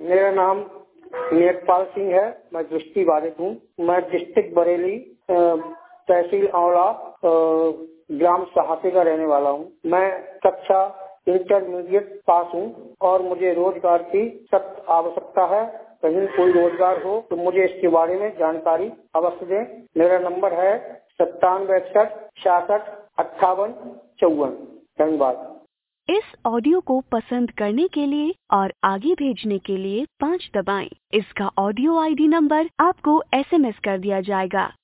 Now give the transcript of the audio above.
मेरा नाम नेकपाल सिंह है। मैं दृष्टि बाधित हूँ। मैं डिस्ट्रिक्ट बरेली तहसील औला ग्राम सहाते का रहने वाला हूँ। मैं कक्षा इंटरमीडिएट पास हूँ और मुझे रोजगार की सख्त आवश्यकता है। कहीं कोई रोजगार हो तो मुझे इसके बारे में जानकारी अवश्य दें। मेरा नंबर है 9761665854। धन्यवाद। इस ऑडियो को पसंद करने के लिए और आगे भेजने के लिए 5 दबाएं। इसका ऑडियो आईडी नंबर आपको SMS कर दिया जाएगा।